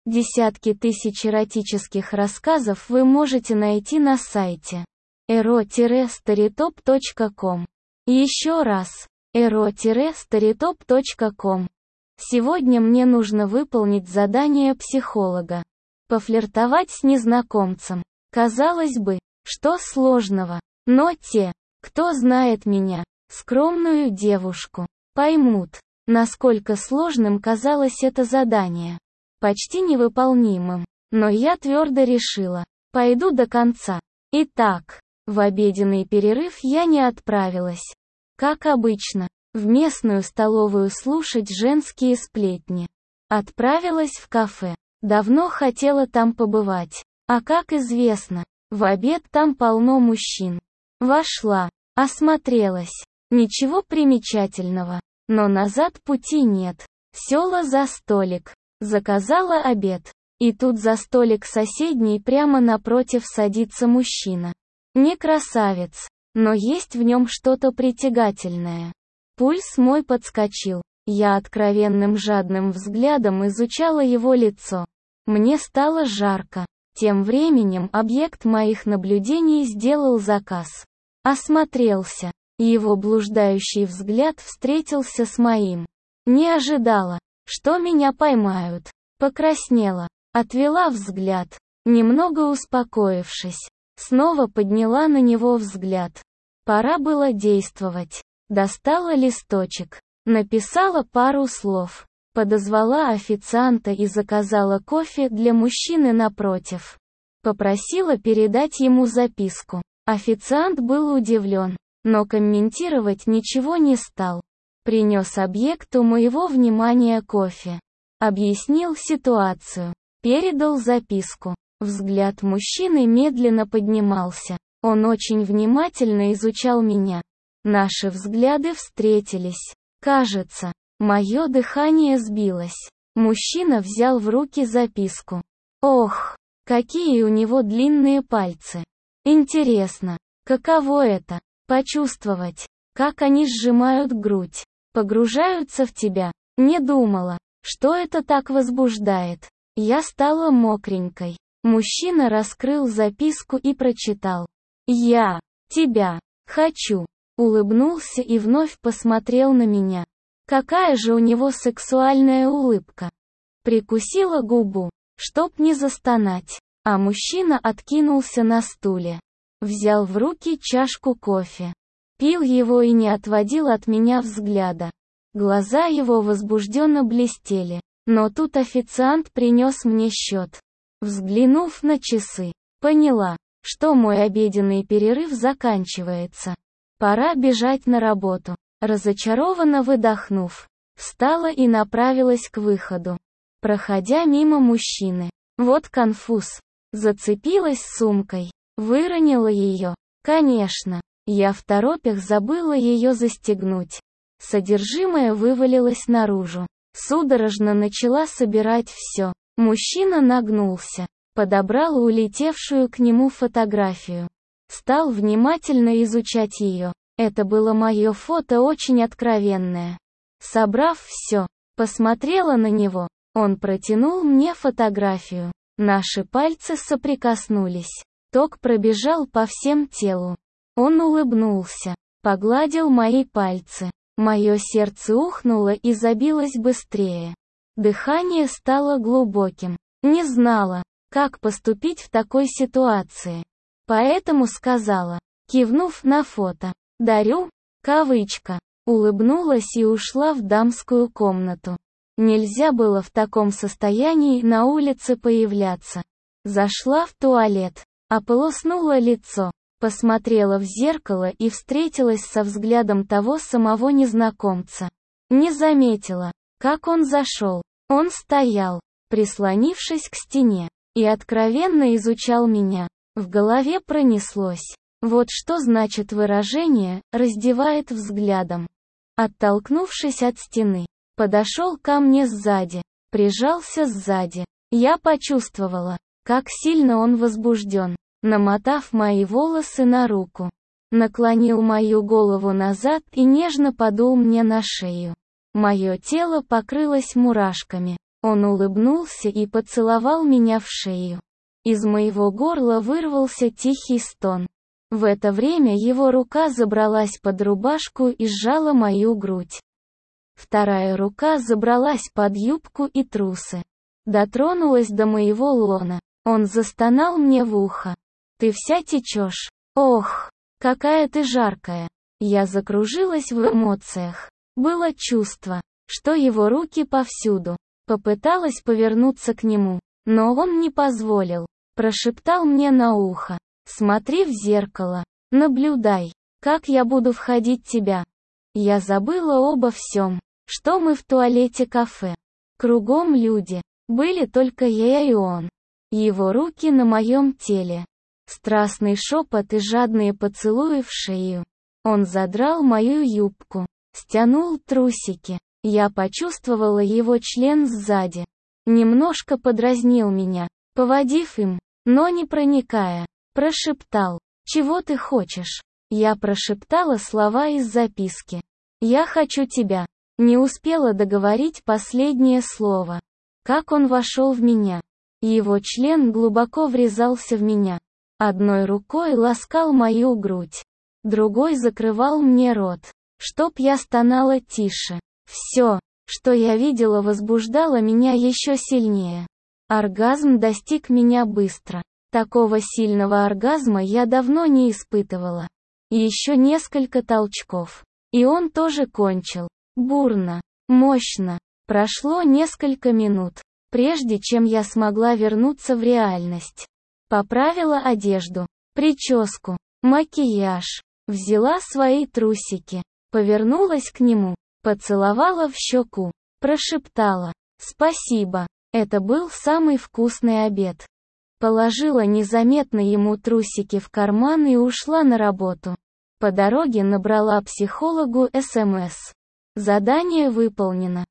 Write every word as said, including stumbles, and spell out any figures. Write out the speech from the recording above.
Десятки тысяч эротических рассказов вы можете найти на сайте эро старитоп точка ком. Еще раз, эро старитоп точка ком. Сегодня мне нужно выполнить задание психолога. Пофлиртовать с незнакомцем. Казалось бы, что сложного, но те, кто знает меня, скромную девушку, поймут, насколько сложным казалось это задание. Почти невыполнимым, но я твердо решила, пойду до конца. Итак, в обеденный перерыв я не отправилась, как обычно, в местную столовую слушать женские сплетни. Отправилась в кафе. Давно хотела там побывать, а как известно, в обед там полно мужчин. Вошла, осмотрелась, ничего примечательного, но назад пути нет. Села за столик. Заказала обед, и тут за столик соседний прямо напротив садится мужчина. Не красавец, но есть в нем что-то притягательное. Пульс мой подскочил, я откровенным жадным взглядом изучала его лицо. Мне стало жарко. Тем временем объект моих наблюдений сделал заказ. Осмотрелся, его блуждающий взгляд встретился с моим. Не ожидала, что меня поймают. Покраснела, отвела взгляд, немного успокоившись. Снова подняла на него взгляд. Пора было действовать. Достала листочек, написала пару слов, подозвала официанта и заказала кофе для мужчины напротив. Попросила передать ему записку. Официант был удивлен, но комментировать ничего не стал. Принес объекту моего внимания кофе. Объяснил ситуацию. Передал записку. Взгляд мужчины медленно поднимался. Он очень внимательно изучал меня. Наши взгляды встретились. Кажется, мое дыхание сбилось. Мужчина взял в руки записку. Ох, какие у него длинные пальцы. Интересно, каково это? Почувствовать, как они сжимают грудь. Погружаются в тебя. Не думала, что это так возбуждает. Я стала мокренькой. Мужчина раскрыл записку и прочитал. «Я тебя хочу». Улыбнулся и вновь посмотрел на меня. Какая же у него сексуальная улыбка. Прикусила губу, чтоб не застонать. А мужчина откинулся на стуле. Взял в руки чашку кофе. Пил его и не отводил от меня взгляда. Глаза его возбужденно блестели. Но тут официант принес мне счет. Взглянув на часы, поняла, что мой обеденный перерыв заканчивается. Пора бежать на работу. Разочарованно выдохнув, встала и направилась к выходу. Проходя мимо мужчины. Вот конфуз. Зацепилась сумкой. Выронила ее. Конечно. Я второпях забыла ее застегнуть. Содержимое вывалилось наружу. Судорожно начала собирать все. Мужчина нагнулся. Подобрал улетевшую к нему фотографию. Стал внимательно изучать ее. Это было мое фото очень откровенное. Собрав все, посмотрела на него. Он протянул мне фотографию. Наши пальцы соприкоснулись. Ток пробежал по всем телу. Он улыбнулся, погладил мои пальцы. Мое сердце ухнуло и забилось быстрее. Дыхание стало глубоким. Не знала, как поступить в такой ситуации. Поэтому сказала, кивнув на фото. «Дарю», кавычка. Улыбнулась и ушла в дамскую комнату. Нельзя было в таком состоянии на улице появляться. Зашла в туалет. Ополоснула лицо, посмотрела в зеркало и встретилась со взглядом того самого незнакомца. Не заметила, как он зашел. Он стоял, прислонившись к стене, и откровенно изучал меня. В голове пронеслось. Вот что значит выражение «раздевает взглядом». Оттолкнувшись от стены, подошел ко мне сзади, прижался сзади. Я почувствовала, как сильно он возбужден. Намотав мои волосы на руку, наклонил мою голову назад и нежно подул мне на шею. Мое тело покрылось мурашками. Он улыбнулся и поцеловал меня в шею. Из моего горла вырвался тихий стон. В это время его рука забралась под рубашку и сжала мою грудь. Вторая рука забралась под юбку и трусы. Дотронулась до моего лона. Он застонал мне в ухо. «Ты вся течешь. Ох, какая ты жаркая». Я закружилась в эмоциях. Было чувство, что его руки повсюду. Попыталась повернуться к нему, но он не позволил. Прошептал мне на ухо: «Смотри в зеркало, наблюдай, как я буду входить тебя». Я забыла обо всем, что мы в туалете кафе. Кругом люди. Были только я и он. Его руки на моем теле. Страстный шепот и жадные поцелуи в шею. Он задрал мою юбку. Стянул трусики. Я почувствовала его член сзади. Немножко подразнил меня, поводив им, но не проникая. Прошептал: «Чего ты хочешь?» Я прошептала слова из записки. «Я хочу тебя». Не успела договорить последнее слово. Как он вошел в меня. Его член глубоко врезался в меня. Одной рукой ласкал мою грудь. Другой закрывал мне рот, чтоб я стонала тише. Все, что я видела, возбуждало меня еще сильнее. Оргазм достиг меня быстро. Такого сильного оргазма я давно не испытывала. Еще несколько толчков. И он тоже кончил. Бурно, мощно. Прошло несколько минут, прежде чем я смогла вернуться в реальность. Поправила одежду, прическу, макияж. Взяла свои трусики. Повернулась к нему. Поцеловала в щеку. Прошептала: «Спасибо. Это был самый вкусный обед». Положила незаметно ему трусики в карман и ушла на работу. По дороге набрала психологу эс эм эс. Задание выполнено.